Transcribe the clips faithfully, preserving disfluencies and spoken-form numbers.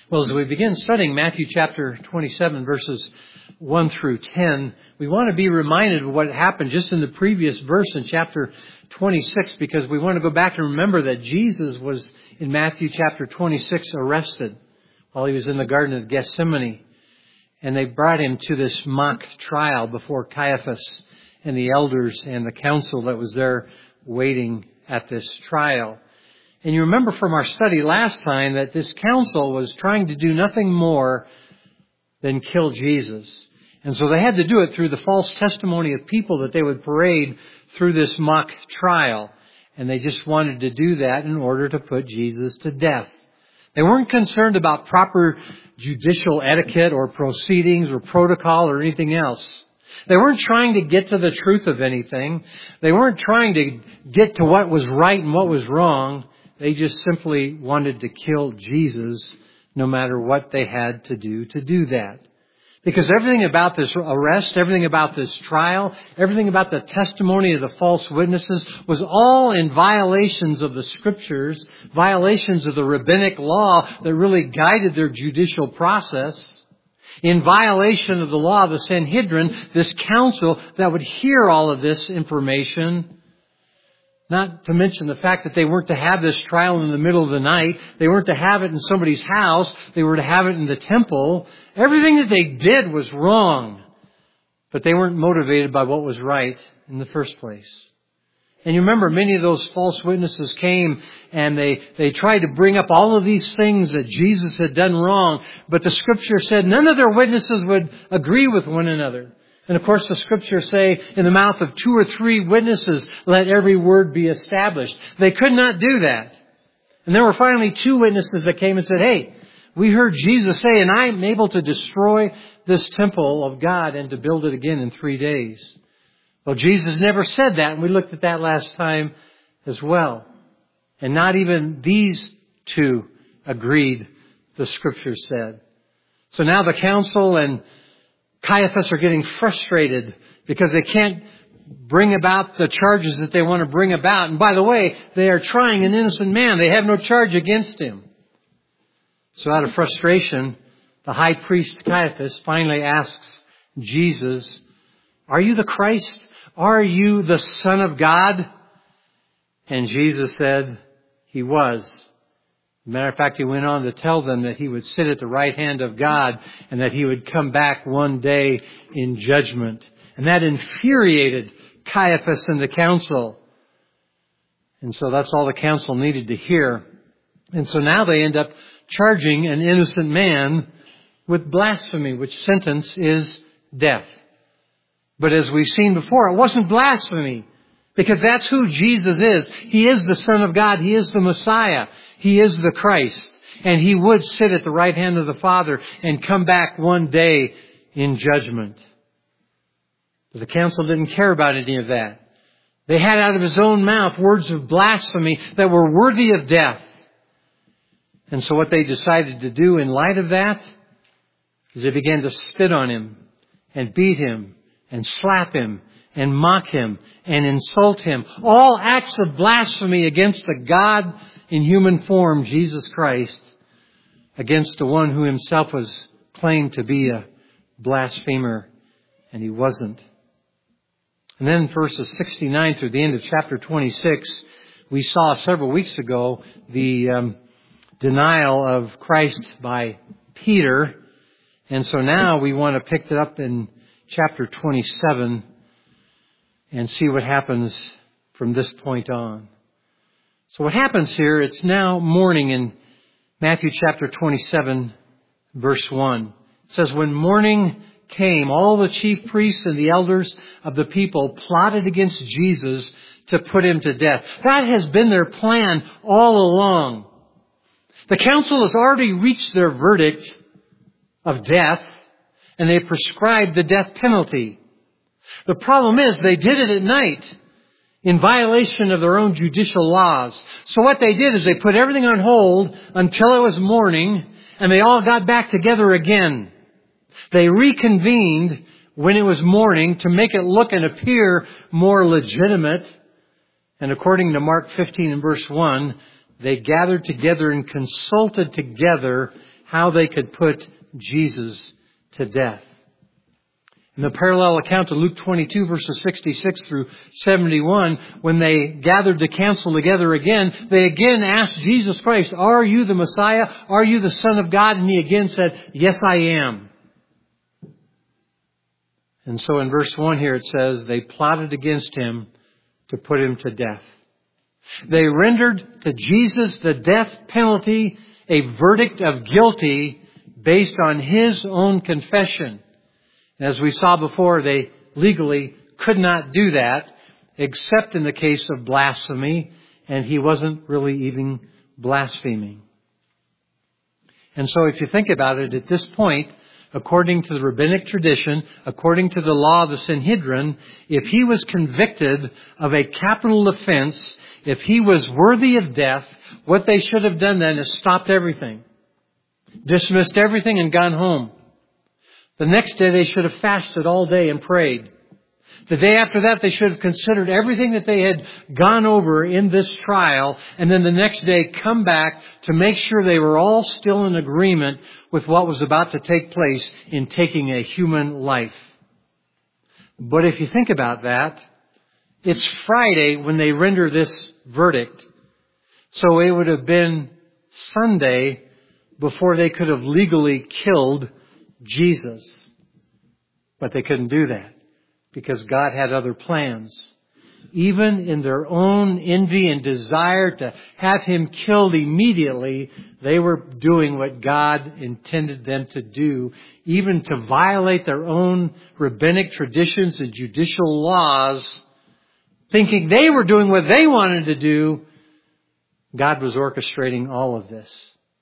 Well, as we begin studying Matthew chapter twenty-seven, verses one through ten, we want to be reminded of what happened just in the previous verse in chapter twenty-six, because we want to go back and remember that Jesus was in Matthew chapter twenty-six arrested while he was in the Garden of Gethsemane. And they brought him to this mock trial before Caiaphas and the elders and the council that was there waiting at this trial. And you remember from our study last time that this council was trying to do nothing more than kill Jesus. And so they had to do it through the false testimony of people that they would parade through this mock trial. And they just wanted to do that in order to put Jesus to death. They weren't concerned about proper judicial etiquette or proceedings or protocol or anything else. They weren't trying to get to the truth of anything. They weren't trying to get to what was right and what was wrong. They just simply wanted to kill Jesus no matter what they had to do to do that. Because everything about this arrest, everything about this trial, everything about the testimony of the false witnesses was all in violations of the Scriptures, violations of the rabbinic law that really guided their judicial process, in violation of the law of the Sanhedrin, this council that would hear all of this information. Not to mention the fact that they weren't to have this trial in the middle of the night. They weren't to have it in somebody's house. They were to have it in the temple. Everything that they did was wrong. But they weren't motivated by what was right in the first place. And you remember many of those false witnesses came and they, they tried to bring up all of these things that Jesus had done wrong. But the Scripture said none of their witnesses would agree with one another. And of course the Scriptures say, in the mouth of two or three witnesses, let every word be established. They could not do that. And there were finally two witnesses that came and said, hey, we heard Jesus say, and I'm able to destroy this temple of God and to build it again in three days. Well, Jesus never said that, and we looked at that last time as well. And not even these two agreed, the Scripture said. So now the council and Caiaphas are getting frustrated because they can't bring about the charges that they want to bring about. And by the way, they are trying an innocent man. They have no charge against him. So out of frustration, the high priest Caiaphas finally asks Jesus, are you the Christ? Are you the Son of God? And Jesus said he was. As a matter of fact, he went on to tell them that he would sit at the right hand of God and that he would come back one day in judgment. And that infuriated Caiaphas and the council. And so that's all the council needed to hear. And so now they end up charging an innocent man with blasphemy, which sentence is death. But as we've seen before, it wasn't blasphemy. Because that's who Jesus is. He is the Son of God. He is the Messiah. He is the Christ. And He would sit at the right hand of the Father and come back one day in judgment. But the council didn't care about any of that. They had out of His own mouth words of blasphemy that were worthy of death. And so what they decided to do in light of that is they began to spit on Him and beat Him and slap Him and mock Him and insult Him. All acts of blasphemy against the God in human form, Jesus Christ, against the one who Himself was claimed to be a blasphemer, and He wasn't. And then verses sixty-nine through the end of chapter twenty-six, we saw several weeks ago the um, denial of Christ by Peter. And so now we want to pick it up in chapter twenty-seven and see what happens from this point on. So what happens here, it's now morning in Matthew chapter twenty-seven, verse one. It says, when morning came, all the chief priests and the elders of the people plotted against Jesus to put Him to death. That has been their plan all along. The council has already reached their verdict of death, and they prescribed the death penalty. The problem is they did it at night in violation of their own judicial laws. So what they did is they put everything on hold until it was morning, and they all got back together again. They reconvened when it was morning to make it look and appear more legitimate. And according to Mark fifteen and verse one, they gathered together and consulted together how they could put Jesus to death. In the parallel account to Luke twenty-two, verses sixty-six through seventy-one, when they gathered the council together again, they again asked Jesus Christ, "Are you the Messiah? Are you the Son of God?" And he again said, "Yes, I am." And so in verse one here it says, they plotted against him to put him to death. They rendered to Jesus the death penalty, a verdict of guilty based on his own confession. As we saw before, they legally could not do that except in the case of blasphemy, and he wasn't really even blaspheming. And so if you think about it, at this point, according to the rabbinic tradition, according to the law of the Sanhedrin, if he was convicted of a capital offense, if he was worthy of death, what they should have done then is stopped everything, dismissed everything and gone home. The next day they should have fasted all day and prayed. The day after that they should have considered everything that they had gone over in this trial, and then the next day come back to make sure they were all still in agreement with what was about to take place in taking a human life. But if you think about that, it's Friday when they render this verdict. So it would have been Sunday before they could have legally killed Jesus. But they couldn't do that because God had other plans. Even in their own envy and desire to have him killed immediately, they were doing what God intended them to do, even to violate their own rabbinic traditions and judicial laws, thinking they were doing what they wanted to do. God was orchestrating all of this.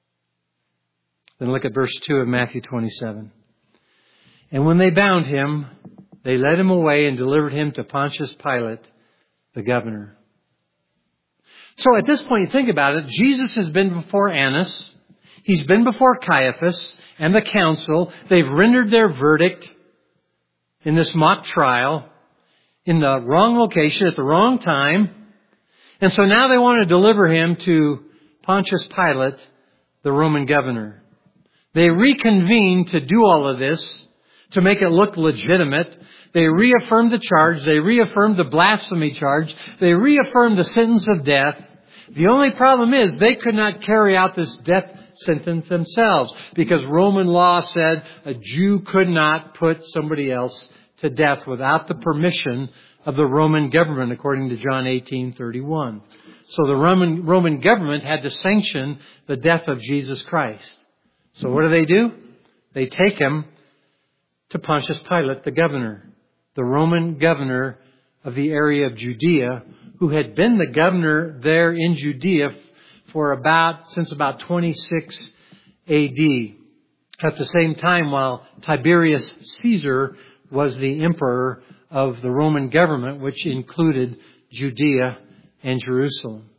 Then look at verse two of Matthew twenty-seven. And when they bound him, they led him away and delivered him to Pontius Pilate, the governor. So at this point, you think about it, Jesus has been before Annas. He's been before Caiaphas and the council. They've rendered their verdict in this mock trial in the wrong location at the wrong time. And so now they want to deliver him to Pontius Pilate, the Roman governor. They reconvene to do all of this, to make it look legitimate. They reaffirmed the charge. They reaffirmed the blasphemy charge. They reaffirmed the sentence of death. The only problem is they could not carry out this death sentence themselves because Roman law said a Jew could not put somebody else to death without the permission of the Roman government, according to John eighteen thirty-one. So the Roman, Roman government had to sanction the death of Jesus Christ. So what do they do? They take him to Pontius Pilate, the governor, the Roman governor of the area of Judea, who had been the governor there in Judea for about, since about twenty-six A D. At the same time, while Tiberius Caesar was the emperor of the Roman government, which included Judea and Jerusalem.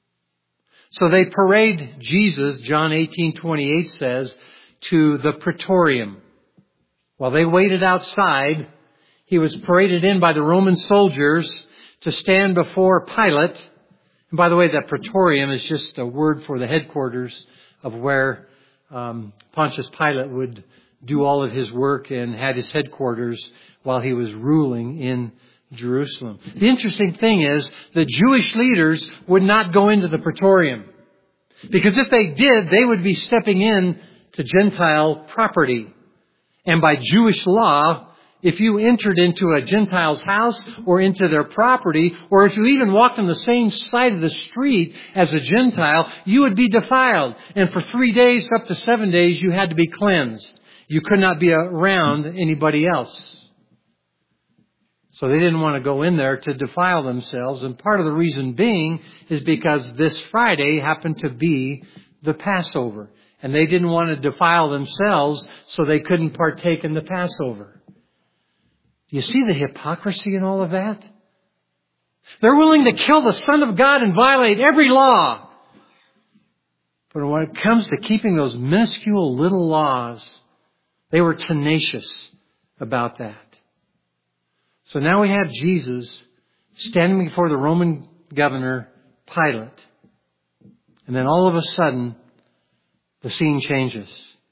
So they parade Jesus, John eighteen twenty-eight says, to the praetorium. While they waited outside, he was paraded in by the Roman soldiers to stand before Pilate. And by the way, that praetorium is just a word for the headquarters of where um, Pontius Pilate would do all of his work and had his headquarters while he was ruling in Jerusalem. The interesting thing is the Jewish leaders would not go into the praetorium, because if they did, they would be stepping in to Gentile property. And by Jewish law, if you entered into a Gentile's house or into their property, or if you even walked on the same side of the street as a Gentile, you would be defiled. And for three days, up to seven days, you had to be cleansed. You could not be around anybody else. So they didn't want to go in there to defile themselves. And part of the reason being is because this Friday happened to be the Passover. And they didn't want to defile themselves, so they couldn't partake in the Passover. Do you see the hypocrisy in all of that? They're willing to kill the Son of God and violate every law. But when it comes to keeping those minuscule little laws, they were tenacious about that. So now we have Jesus standing before the Roman governor, Pilate. And then all of a sudden, the scene changes.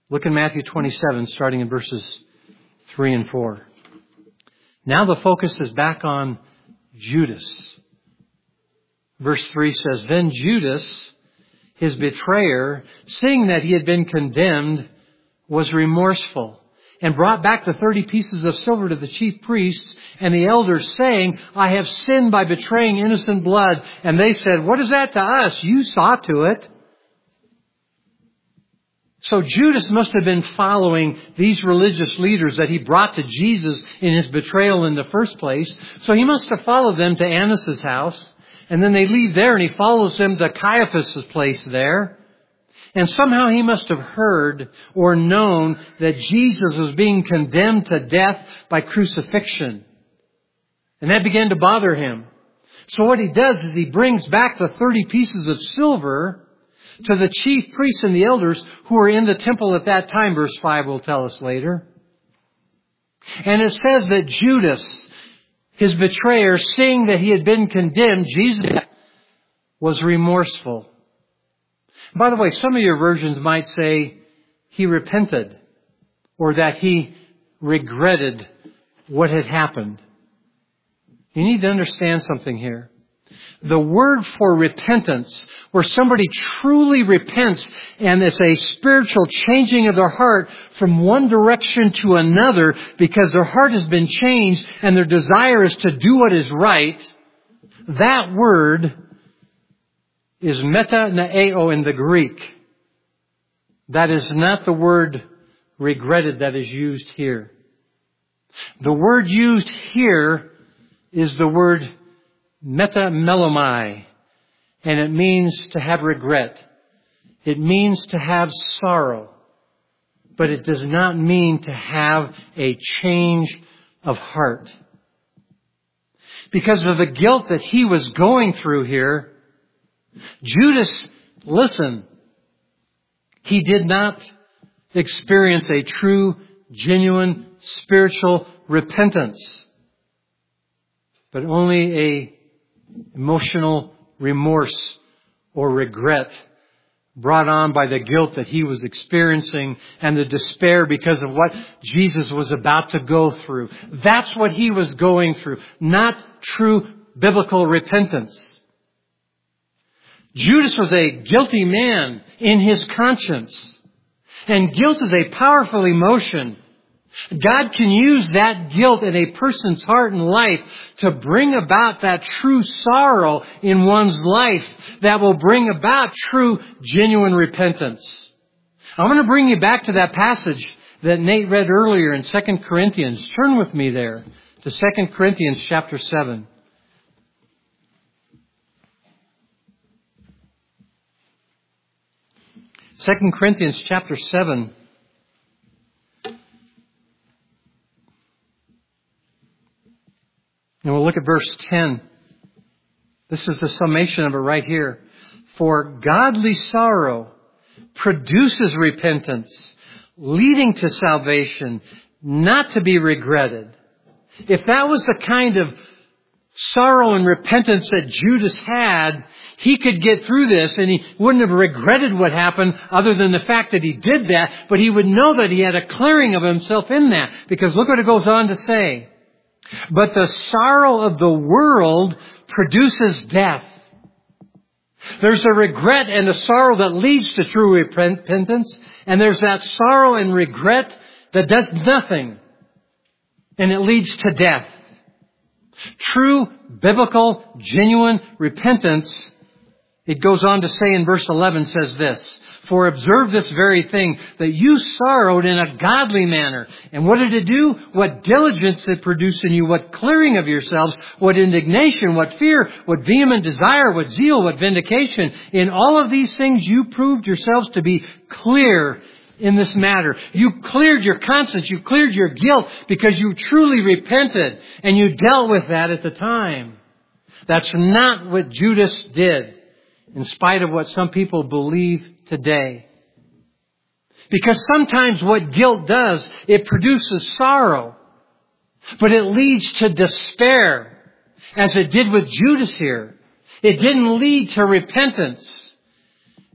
Look in Matthew twenty-seven, starting in verses three and four. Now the focus is back on Judas. Verse three says, Then Judas, his betrayer, seeing that he had been condemned, was remorseful, and brought back the thirty pieces of silver to the chief priests and the elders, saying, I have sinned by betraying innocent blood. And they said, What is that to us? You saw to it. So Judas must have been following these religious leaders that he brought to Jesus in his betrayal in the first place. So he must have followed them to Annas' house. And then they leave there and he follows them to Caiaphas' place there. And somehow he must have heard or known that Jesus was being condemned to death by crucifixion. And that began to bother him. So what he does is he brings back the thirty pieces of silver to the chief priests and the elders who were in the temple at that time, verse five will tell us later. And it says that Judas, his betrayer, seeing that he had been condemned, Jesus was remorseful. By the way, some of your versions might say he repented or that he regretted what had happened. You need to understand something here. The word for repentance, where somebody truly repents and it's a spiritual changing of their heart from one direction to another because their heart has been changed and their desire is to do what is right, that word is metanoeo in the Greek. That is not the word regretted that is used here. The word used here is the word metamelomai, and it means to have regret. It means to have sorrow, but it does not mean to have a change of heart. Because of the guilt that he was going through here, Judas, listen, he did not experience a true, genuine, spiritual repentance, but only a emotional remorse or regret brought on by the guilt that he was experiencing and the despair because of what Jesus was about to go through. That's what he was going through, not true biblical repentance. Judas was a guilty man in his conscience. And guilt is a powerful emotion. God can use that guilt in a person's heart and life to bring about that true sorrow in one's life that will bring about true, genuine repentance. I'm going to bring you back to that passage that Nate read earlier in Second Corinthians. Turn with me there to Second Corinthians chapter seven. Second Corinthians chapter seven. And we'll look at verse ten. This is the summation of it right here. For godly sorrow produces repentance, leading to salvation, not to be regretted. If that was the kind of sorrow and repentance that Judas had, he could get through this and he wouldn't have regretted what happened other than the fact that he did that, but he would know that he had a clearing of himself in that. Because look what it goes on to say. But the sorrow of the world produces death. There's a regret and a sorrow that leads to true repentance. And there's that sorrow and regret that does nothing. And it leads to death. True, biblical, genuine repentance, it goes on to say in verse eleven, says this. For observe this very thing, that you sorrowed in a godly manner. And what did it do? What diligence it produced in you, what clearing of yourselves, what indignation, what fear, what vehement desire, what zeal, what vindication. In all of these things you proved yourselves to be clear in this matter. You cleared your conscience, you cleared your guilt because you truly repented and you dealt with that at the time. That's not what Judas did, in spite of what some people believe today. Because sometimes what guilt does, it produces sorrow, but it leads to despair, as it did with Judas here. It didn't lead to repentance.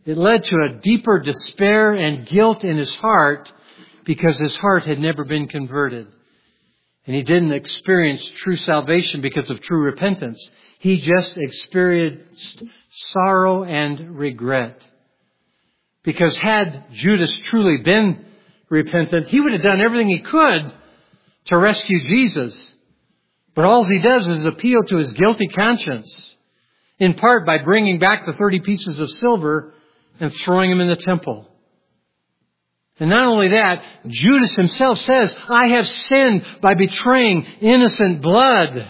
It led to a deeper despair and guilt in his heart because his heart had never been converted. And he didn't experience true salvation because of true repentance. He just experienced sorrow and regret. Because had Judas truly been repentant, he would have done everything he could to rescue Jesus. But all he does is appeal to his guilty conscience, in part by bringing back the thirty pieces of silver and throwing them in the temple. And not only that, Judas himself says, I have sinned by betraying innocent blood.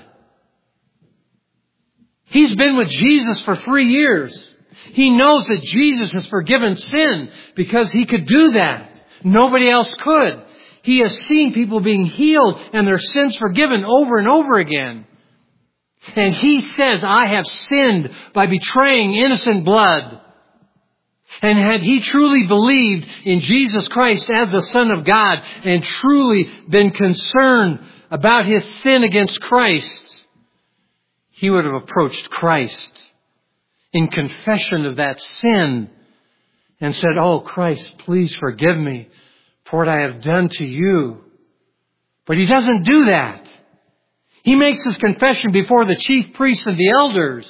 He's been with Jesus for three years. He knows that Jesus has forgiven sin because he could do that. Nobody else could. He has seen people being healed and their sins forgiven over and over again. And he says, I have sinned by betraying innocent blood. And had he truly believed in Jesus Christ as the Son of God and truly been concerned about his sin against Christ, he would have approached Christ in confession of that sin and said, oh, Christ, please forgive me for what I have done to you. But he doesn't do that. He makes his confession before the chief priests and the elders.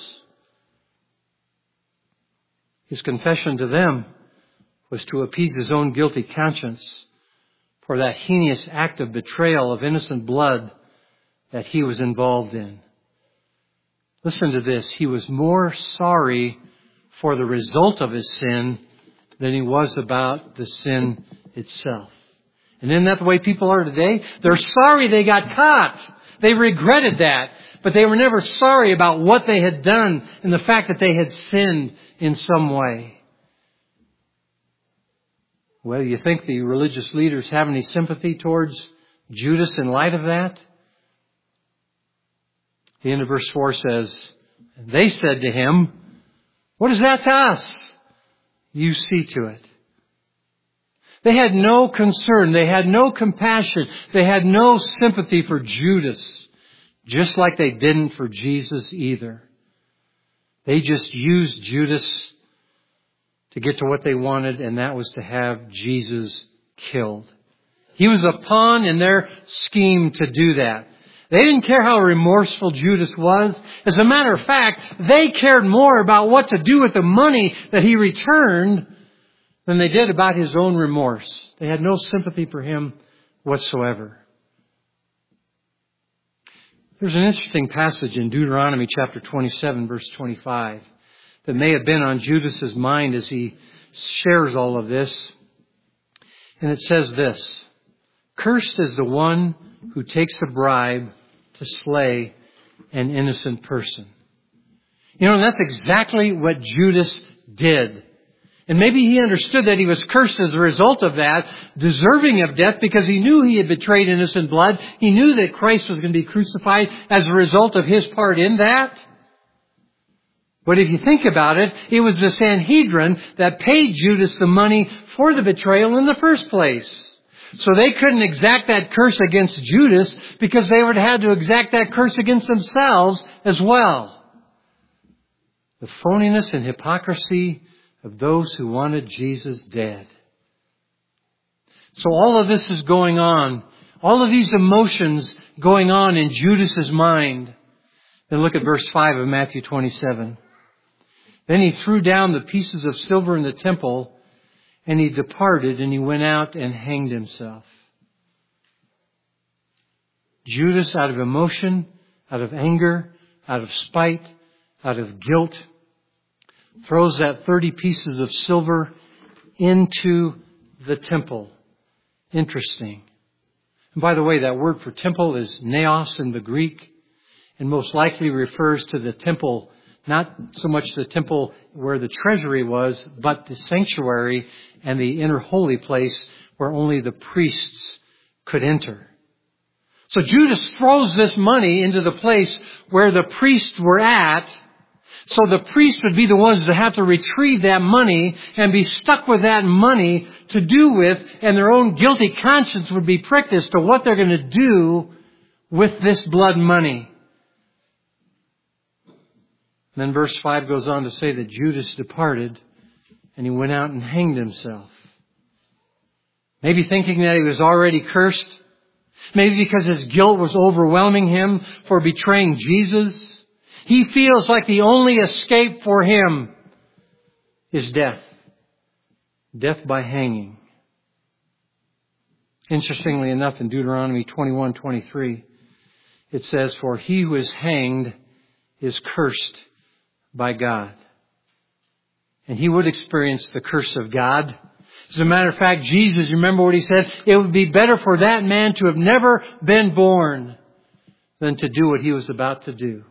His confession to them was to appease his own guilty conscience for that heinous act of betrayal of innocent blood that he was involved in. Listen to this. He was more sorry for the result of his sin than he was about the sin itself. And isn't that the way people are today? They're sorry they got caught. They regretted that. But they were never sorry about what they had done and the fact that they had sinned in some way. Well, you think the religious leaders have any sympathy towards Judas in light of that? The end of verse four says, and they said to him, what is that to us? You see to it. They had no concern. They had no compassion. They had no sympathy for Judas, just like they didn't for Jesus either. They just used Judas to get to what they wanted, and that was to have Jesus killed. He was a pawn in their scheme to do that. They didn't care how remorseful Judas was. As a matter of fact, they cared more about what to do with the money that he returned than they did about his own remorse. They had no sympathy for him whatsoever. There's an interesting passage in Deuteronomy chapter twenty-seven, verse twenty-five, that may have been on Judas's mind as he shares all of this. And it says this, cursed is the one who takes a bribe to slay an innocent person. You know, and that's exactly what Judas did. And maybe he understood that he was cursed as a result of that, deserving of death because he knew he had betrayed innocent blood. He knew that Christ was going to be crucified as a result of his part in that. But if you think about it, it was the Sanhedrin that paid Judas the money for the betrayal in the first place. So they couldn't exact that curse against Judas because they would have had to exact that curse against themselves as well. The phoniness and hypocrisy of those who wanted Jesus dead. So all of this is going on. All of these emotions going on in Judas's mind. Then look at verse five of Matthew twenty-seven. Then he threw down the pieces of silver in the temple, and he departed, and he went out and hanged himself. Judas, out of emotion, out of anger, out of spite, out of guilt, throws that thirty pieces of silver into the temple. Interesting. And by the way, that word for temple is naos in the Greek, and most likely refers to the temple, not so much the temple where the treasury was, but the sanctuary and the inner holy place where only the priests could enter. So Judas throws this money into the place where the priests were at, so the priests would be the ones to have to retrieve that money and be stuck with that money to do with, and their own guilty conscience would be pricked as to what they're going to do with this blood money. And then verse five goes on to say that Judas departed and he went out and hanged himself. Maybe thinking that he was already cursed. Maybe because his guilt was overwhelming him for betraying Jesus. He feels like the only escape for him is death. Death by hanging. Interestingly enough, in Deuteronomy twenty-one twenty-three, it says, "For he who is hanged is cursed by God." And he would experience the curse of God. As a matter of fact, Jesus, remember what he said? It would be better for that man to have never been born than to do what he was about to do.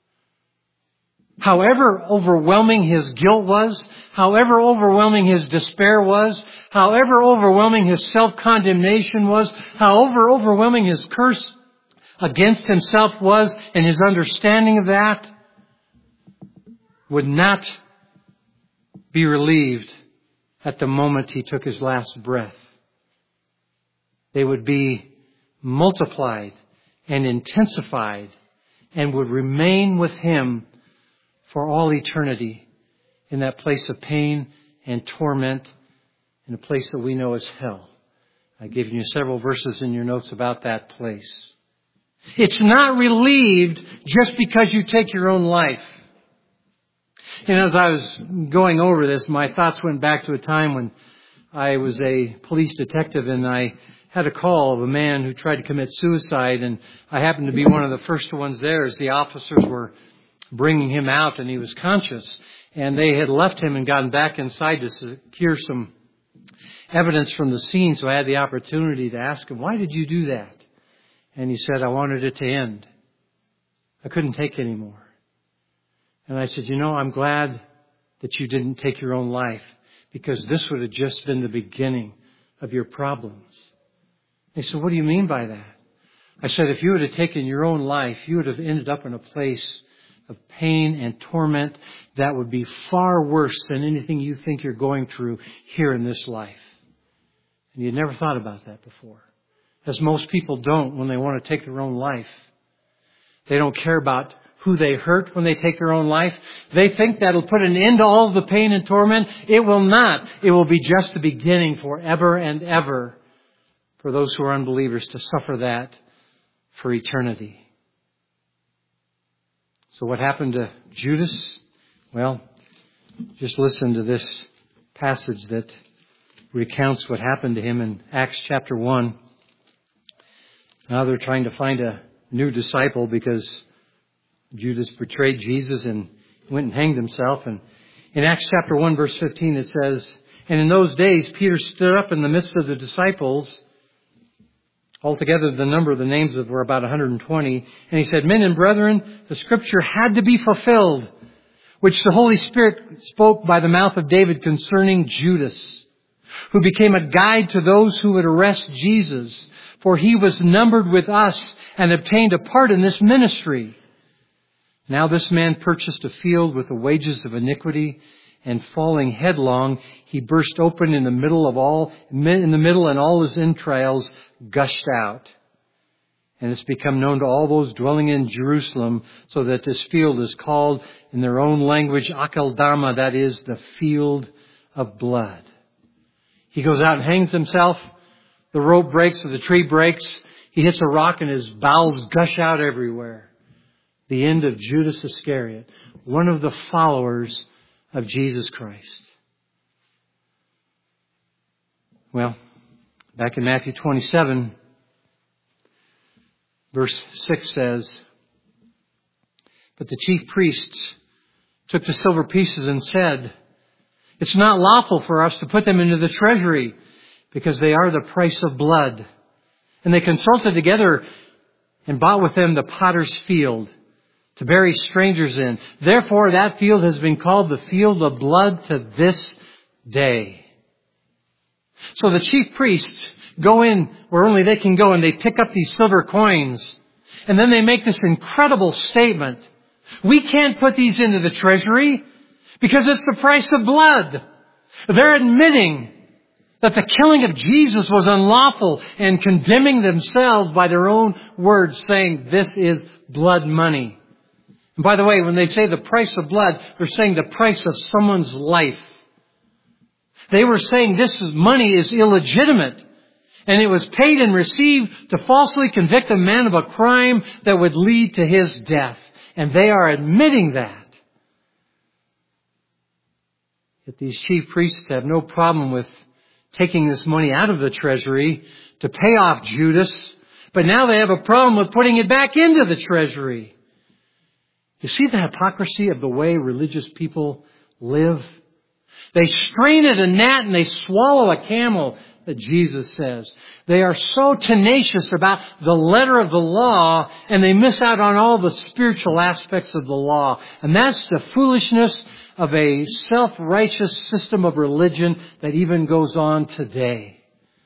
However overwhelming his guilt was, however overwhelming his despair was, however overwhelming his self-condemnation was, however overwhelming his curse against himself was, and his understanding of that would not be relieved at the moment he took his last breath. They would be multiplied and intensified and would remain with him for all eternity in that place of pain and torment, in a place that we know as hell. I've given you several verses in your notes about that place. It's not relieved just because you take your own life. And as I was going over this, my thoughts went back to a time when I was a police detective and I had a call of a man who tried to commit suicide, and I happened to be one of the first ones there as the officers were bringing him out, and he was conscious. And they had left him and gotten back inside to secure some evidence from the scene, so I had the opportunity to ask him, "Why did you do that?" And he said, "I wanted it to end. I couldn't take anymore." And I said, "You know, I'm glad that you didn't take your own life, because this would have just been the beginning of your problems." They said, "What do you mean by that?" I said, "If you would have taken your own life, you would have ended up in a place of pain and torment that would be far worse than anything you think you're going through here in this life." And you'd never thought about that before. As most people don't when they want to take their own life. They don't care about who they hurt when they take their own life. They think that'll put an end to all of the pain and torment. It will not. It will be just the beginning forever and ever for those who are unbelievers to suffer that for eternity. So what happened to Judas? Well, just listen to this passage that recounts what happened to him in Acts chapter one. Now they're trying to find a new disciple because Judas betrayed Jesus and went and hanged himself. And in Acts chapter one, verse fifteen, it says, "And in those days, Peter stood up in the midst of the disciples." Altogether, the number of the names of were about one hundred twenty. And he said, "Men and brethren, the scripture had to be fulfilled, which the Holy Spirit spoke by the mouth of David concerning Judas, who became a guide to those who would arrest Jesus. For he was numbered with us and obtained a part in this ministry. Now this man purchased a field with the wages of iniquity, and falling headlong, he burst open in the middle of all, in the middle, and all his entrails gushed out. And it's become known to all those dwelling in Jerusalem, so that this field is called in their own language Akeldama, that is, the field of blood." He goes out and hangs himself. The rope breaks or the tree breaks. He hits a rock and his bowels gush out everywhere. The end of Judas Iscariot, one of the followers of Jesus Christ. Well, back in Matthew twenty-seven, verse six says, "But the chief priests took the silver pieces and said, 'It's not lawful for us to put them into the treasury, because they are the price of blood.' And they consulted together and bought with them the potter's field to bury strangers in. Therefore that field has been called the field of blood to this day." So the chief priests go in where only they can go, and they pick up these silver coins. And then they make this incredible statement. "We can't put these into the treasury because it's the price of blood." They're admitting that the killing of Jesus was unlawful and condemning themselves by their own words, saying this is blood money. And by the way, when they say the price of blood, they're saying the price of someone's life They were saying this money is illegitimate. And it was paid and received to falsely convict a man of a crime that would lead to his death. And they are admitting that. Yet these chief priests have no problem with taking this money out of the treasury to pay off Judas. But now they have a problem with putting it back into the treasury. You see the hypocrisy of the way religious people live? They strain at a gnat and they swallow a camel, that Jesus says. They are so tenacious about the letter of the law, and they miss out on all the spiritual aspects of the law. And that's the foolishness of a self-righteous system of religion that even goes on today.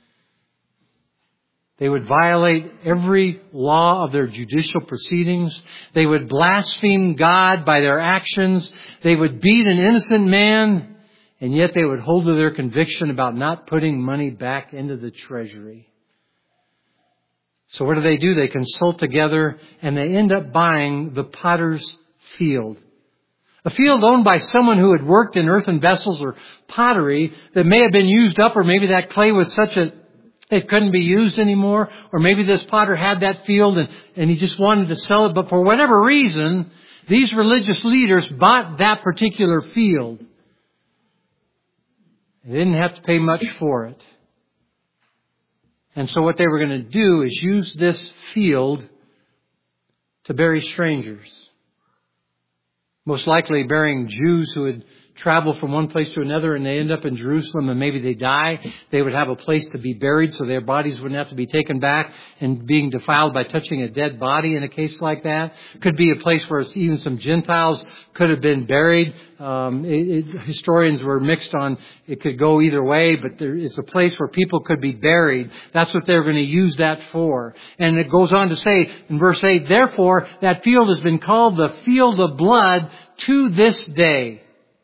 They would violate every law of their judicial proceedings. They would blaspheme God by their actions. They would beat an innocent man. And yet they would hold to their conviction about not putting money back into the treasury. So what do they do? They consult together and they end up buying the potter's field. A field owned by someone who had worked in earthen vessels or pottery that may have been used up, or maybe that clay was such a it couldn't be used anymore. Or maybe this potter had that field and, and he just wanted to sell it. But for whatever reason, these religious leaders bought that particular field. They didn't have to pay much for it. And so what they were going to do is use this field to bury strangers. Most likely burying Jews who had traveled from one place to another, and they end up in Jerusalem and maybe they die. They would have a place to be buried so their bodies wouldn't have to be taken back and being defiled by touching a dead body in a case like that. Could be a place where even some Gentiles could have been buried. Um, it, it, historians were mixed on it could go either way, but there, it's a place where people could be buried. That's what they're going to use that for. And it goes on to say in verse eight, therefore that field has been called the field of blood to this day.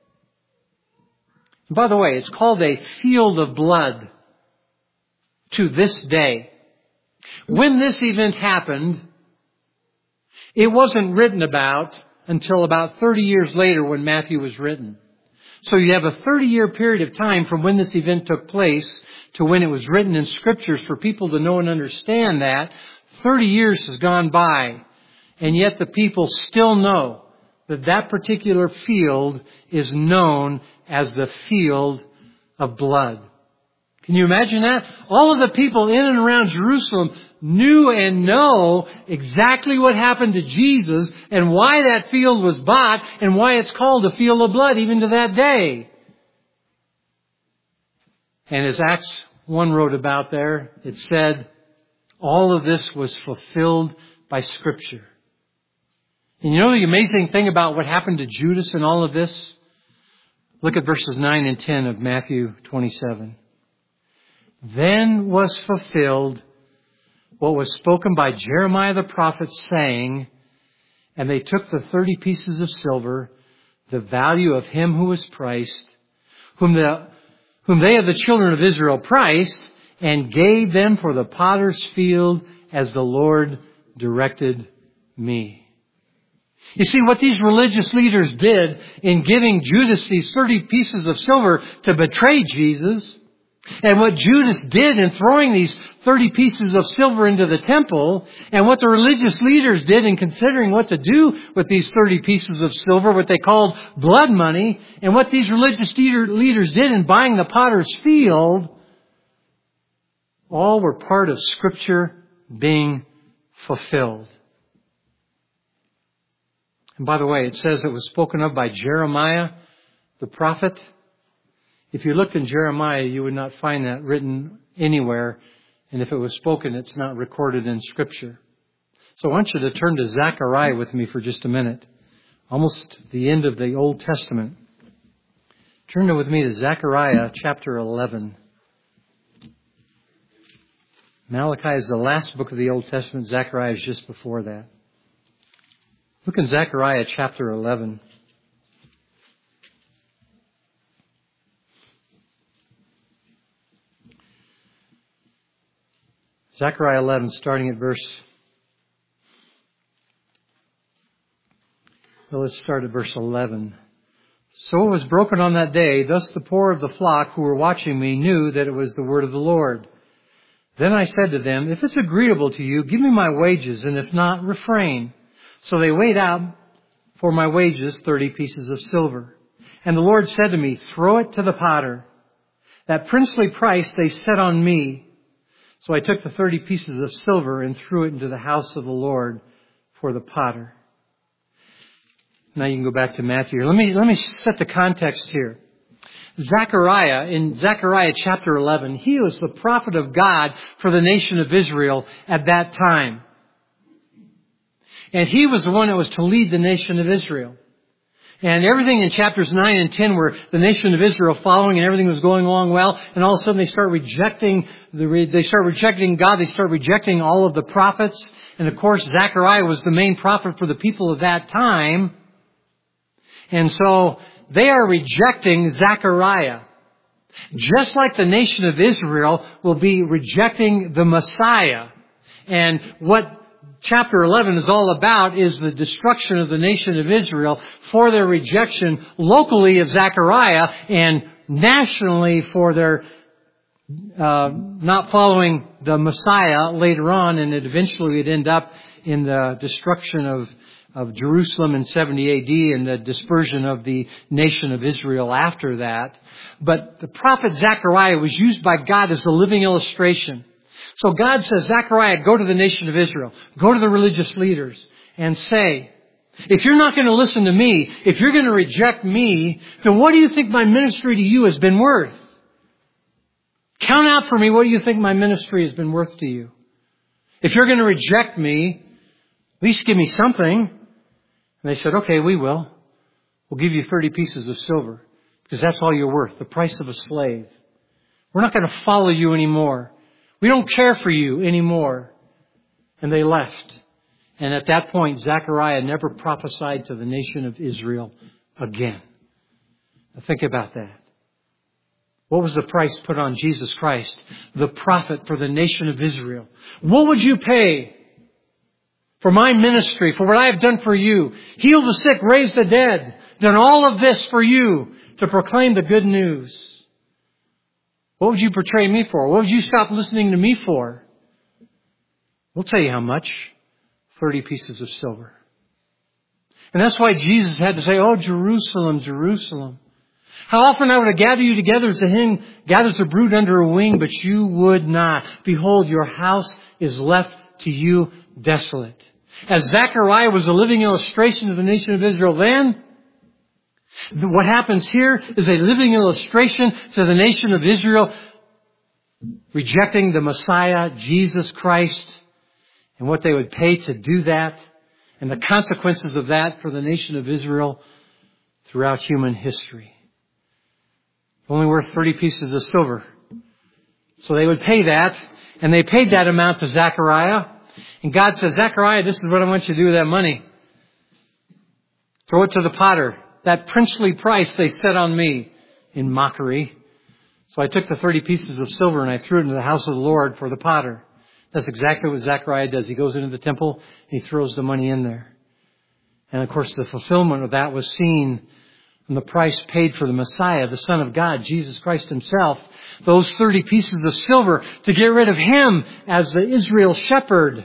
And by the way, it's called a field of blood to this day. When this event happened, it wasn't written about until about thirty years later when Matthew was written. So you have a thirty-year period of time from when this event took place to when it was written in Scriptures for people to know and understand that. thirty years has gone by, and yet the people still know that that particular field is known as the field of blood. Can you imagine that? All of the people in and around Jerusalem knew and know exactly what happened to Jesus and why that field was bought and why it's called the field of blood even to that day. And as Acts one wrote about there, it said, all of this was fulfilled by Scripture. And you know the amazing thing about what happened to Judas in all of this? Look at verses nine and ten of Matthew twenty-seven. Then was fulfilled what was spoken by Jeremiah the prophet, saying, and they took the thirty pieces of silver, the value of him who was priced, whom, the, whom they of the children of Israel priced, and gave them for the potter's field as the Lord directed me. You see, what these religious leaders did in giving Judas these thirty pieces of silver to betray Jesus, and what Judas did in throwing these thirty pieces of silver into the temple, and what the religious leaders did in considering what to do with these thirty pieces of silver, what they called blood money, and what these religious leaders did in buying the potter's field, all were part of Scripture being fulfilled. And by the way, it says it was spoken of by Jeremiah, the prophet. If you looked in Jeremiah, you would not find that written anywhere. And if it was spoken, it's not recorded in Scripture. So I want you to turn to Zechariah with me for just a minute. Almost the end of the Old Testament. Turn with me to Zechariah chapter eleven. Malachi is the last book of the Old Testament. Zechariah is just before that. Look in Zechariah chapter eleven. Zechariah eleven, starting at verse... Well, let's start at verse eleven. So it was broken on that day. Thus the poor of the flock who were watching me knew that it was the word of the Lord. Then I said to them, if it's agreeable to you, give me my wages, and if not, refrain. So they weighed out for my wages thirty pieces of silver. And the Lord said to me, throw it to the potter. That princely price they set on me. So I took the thirty pieces of silver and threw it into the house of the Lord for the potter. Now you can go back to Matthew. Let me, let me set the context here. Zechariah, in Zechariah chapter eleven, he was the prophet of God for the nation of Israel at that time. And he was the one that was to lead the nation of Israel. And everything in chapters nine and ten were the nation of Israel following and everything was going along well. And all of a sudden they start rejecting, the, they start rejecting God. They start rejecting all of the prophets. And of course, Zechariah was the main prophet for the people of that time. And so they are rejecting Zechariah. Just like the nation of Israel will be rejecting the Messiah. And what chapter eleven is all about is the destruction of the nation of Israel for their rejection locally of Zechariah and nationally for their uh, not following the Messiah later on. And it eventually would end up in the destruction of of Jerusalem in seventy A D and the dispersion of the nation of Israel after that. But the prophet Zechariah was used by God as a living illustration. So God says, Zechariah, go to the nation of Israel. Go to the religious leaders and say, if you're not going to listen to me, if you're going to reject me, then what do you think my ministry to you has been worth? Count out for me what you think my ministry has been worth to you. If you're going to reject me, at least give me something. And they said, okay, we will. We'll give you thirty pieces of silver because that's all you're worth, the price of a slave. We're not going to follow you anymore. We don't care for you anymore. And they left. And at that point, Zechariah never prophesied to the nation of Israel again. Now think about that. What was the price put on Jesus Christ, the prophet for the nation of Israel? What would you pay for my ministry, for what I have done for you? Heal the sick, raise the dead. Done all of this for you to proclaim the good news. What would you betray me for? What would you stop listening to me for? We'll tell you how much. thirty pieces of silver. And that's why Jesus had to say, oh, Jerusalem, Jerusalem. How often I would have gathered you together as a hen gathers a brood under a wing, but you would not. Behold, your house is left to you desolate. As Zechariah was a living illustration of the nation of Israel then, what happens here is a living illustration to the nation of Israel rejecting the Messiah, Jesus Christ, and what they would pay to do that, and the consequences of that for the nation of Israel throughout human history. Only worth thirty pieces of silver. So they would pay that, and they paid that amount to Zechariah. And God says, Zechariah, this is what I want you to do with that money. Throw it to the potter. That princely price they set on me in mockery. So I took the thirty pieces of silver and I threw it into the house of the Lord for the potter. That's exactly what Zechariah does. He goes into the temple and he throws the money in there. And of course the fulfillment of that was seen in the price paid for the Messiah, the Son of God, Jesus Christ Himself. Those thirty pieces of silver to get rid of Him as the Israel shepherd.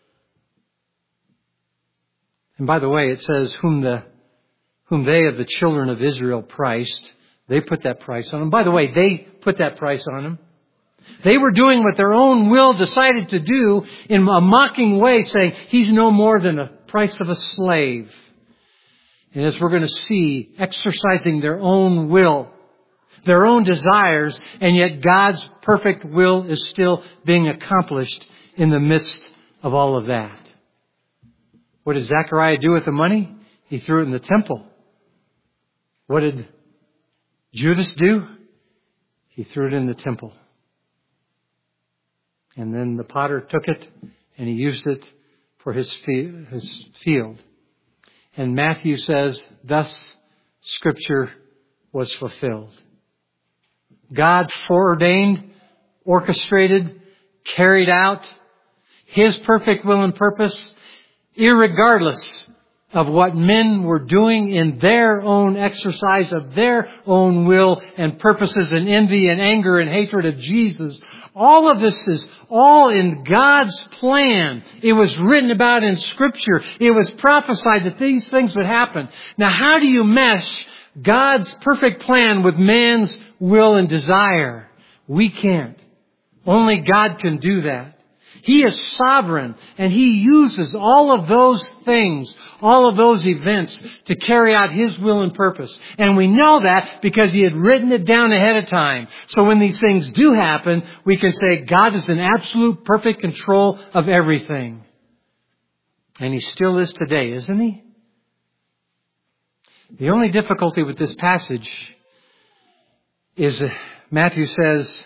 And by the way, it says, whom the whom they of the children of Israel priced. They put that price on Him. By the way, they put that price on Him. They were doing what their own will decided to do in a mocking way, saying, He's no more than a price of a slave. And as we're going to see, exercising their own will, their own desires, and yet God's perfect will is still being accomplished in the midst of all of that. What did Zechariah do with the money? He threw it in the temple. What did Judas do? He threw it in the temple. And then the potter took it and he used it for his his field. And Matthew says, thus Scripture was fulfilled. God foreordained, orchestrated, carried out His perfect will and purpose, irregardless of what men were doing in their own exercise of their own will and purposes and envy and anger and hatred of Jesus. All of this is all in God's plan. It was written about in Scripture. It was prophesied that these things would happen. Now, how do you mesh God's perfect plan with man's will and desire? We can't. Only God can do that. He is sovereign, and He uses all of those things, all of those events to carry out His will and purpose. And we know that because He had written it down ahead of time. So when these things do happen, we can say God is in absolute perfect control of everything. And He still is today, isn't He? The only difficulty with this passage is uh, Matthew says,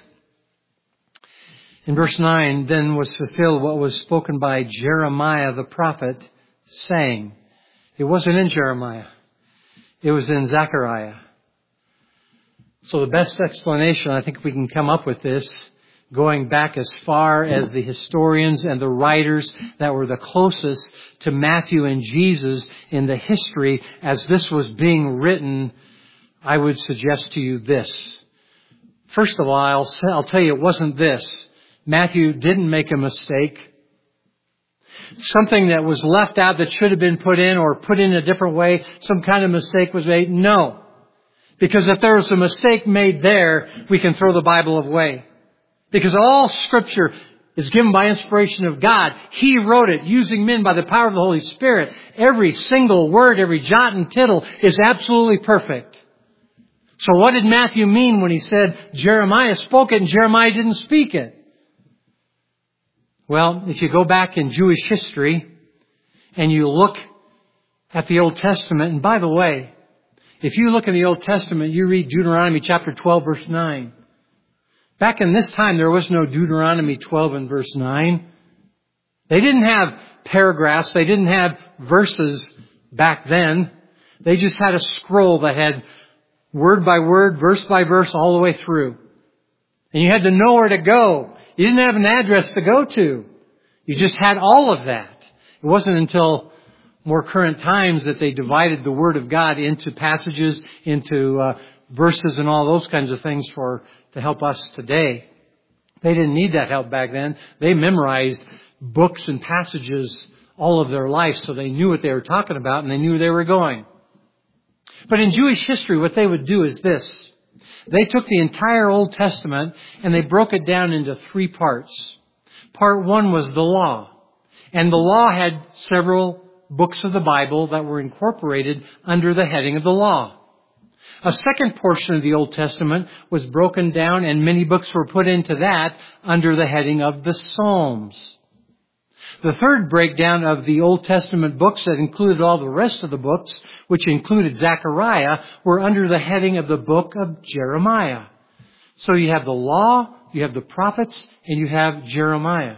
in verse nine, then was fulfilled what was spoken by Jeremiah the prophet, saying. It wasn't in Jeremiah. It was in Zechariah. So the best explanation I think we can come up with this, going back as far as the historians and the writers that were the closest to Matthew and Jesus in the history as this was being written, I would suggest to you this. First of all, I'll, I'll tell you it wasn't this. Matthew didn't make a mistake. Something that was left out that should have been put in or put in a different way, some kind of mistake was made. No. Because if there was a mistake made there, we can throw the Bible away. Because all Scripture is given by inspiration of God. He wrote it using men by the power of the Holy Spirit. Every single word, every jot and tittle is absolutely perfect. So what did Matthew mean when he said Jeremiah spoke it and Jeremiah didn't speak it? Well, if you go back in Jewish history and you look at the Old Testament, and by the way, if you look in the Old Testament, you read Deuteronomy chapter twelve, verse nine. Back in this time, there was no Deuteronomy twelve and verse nine. They didn't have paragraphs. They didn't have verses back then. They just had a scroll that had word by word, verse by verse, all the way through. And you had to know where to go. You didn't have an address to go to. You just had all of that. It wasn't until more current times that they divided the Word of God into passages, into uh, verses and all those kinds of things for to help us today. They didn't need that help back then. They memorized books and passages all of their life, so they knew what they were talking about and they knew where they were going. But in Jewish history, what they would do is this. They took the entire Old Testament and they broke it down into three parts. Part one was the law. And the law had several books of the Bible that were incorporated under the heading of the law. A second portion of the Old Testament was broken down and many books were put into that under the heading of the Psalms. The third breakdown of the Old Testament books that included all the rest of the books, which included Zechariah, were under the heading of the book of Jeremiah. So you have the law, you have the prophets, and you have Jeremiah.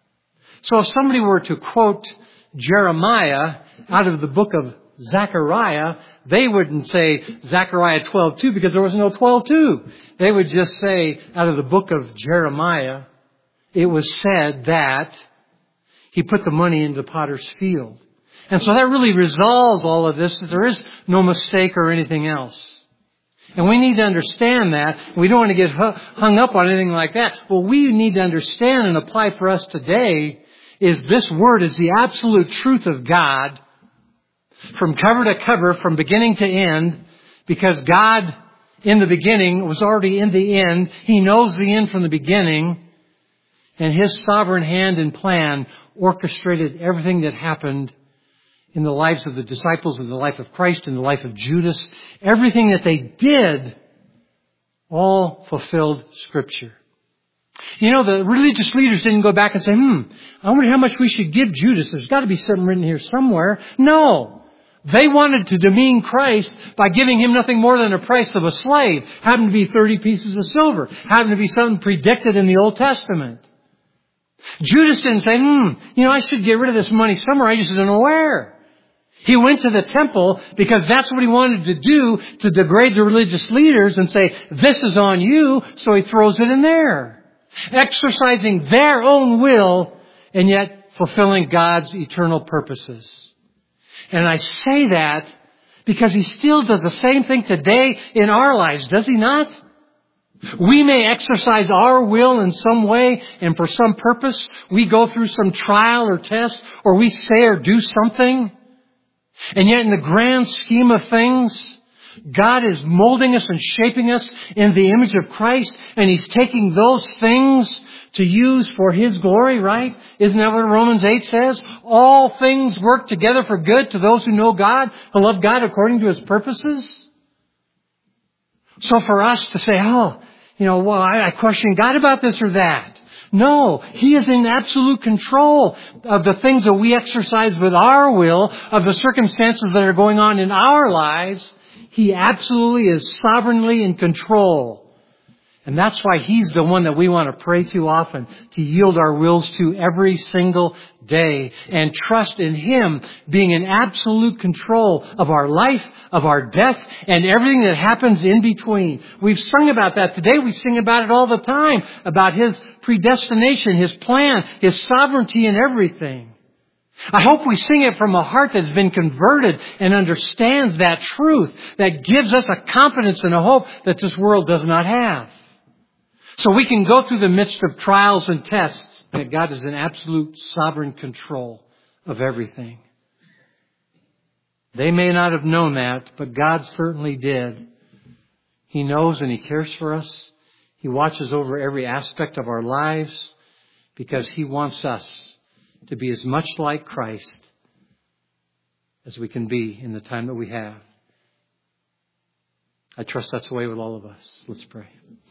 So if somebody were to quote Jeremiah out of the book of Zechariah, they wouldn't say Zechariah twelve two because there was no twelve two. They would just say out of the book of Jeremiah, it was said that He put the money into the potter's field. And so that really resolves all of this, that there is no mistake or anything else. And we need to understand that. We don't want to get hung up on anything like that. What we need to understand and apply for us today is this Word is the absolute truth of God from cover to cover, from beginning to end, because God in the beginning was already in the end. He knows the end from the beginning. And His sovereign hand and plan orchestrated everything that happened in the lives of the disciples, in the life of Christ, in the life of Judas. Everything that they did all fulfilled Scripture. You know, the religious leaders didn't go back and say, hmm, I wonder how much we should give Judas. There's got to be something written here somewhere. No. They wanted to demean Christ by giving Him nothing more than a price of a slave. Happened to be thirty pieces of silver. Happened to be something predicted in the Old Testament. Judas didn't say, hmm, you know, I should get rid of this money somewhere. I just don't know where. He went to the temple because that's what he wanted to do, to degrade the religious leaders and say, this is on you. So he throws it in there. Exercising their own will and yet fulfilling God's eternal purposes. And I say that because He still does the same thing today in our lives, does He not? We may exercise our will in some way and for some purpose. We go through some trial or test, or we say or do something. And yet in the grand scheme of things, God is molding us and shaping us in the image of Christ, and He's taking those things to use for His glory, right? Isn't that what Romans eight says? All things work together for good to those who know God, who love God according to His purposes. So for us to say, oh, you know, well, I, I question God about this or that. No, He is in absolute control of the things that we exercise with our will, of the circumstances that are going on in our lives. He absolutely is sovereignly in control. And that's why He's the one that we want to pray to often, to yield our wills to every single day, and trust in Him being in absolute control of our life, of our death, and everything that happens in between. We've sung about that today. We sing about it all the time, about His predestination, His plan, His sovereignty in everything. I hope we sing it from a heart that's been converted and understands that truth, that gives us a confidence and a hope that this world does not have. So we can go through the midst of trials and tests, that God is in absolute sovereign control of everything. They may not have known that, but God certainly did. He knows and He cares for us. He watches over every aspect of our lives because He wants us to be as much like Christ as we can be in the time that we have. I trust that's the way with all of us. Let's pray.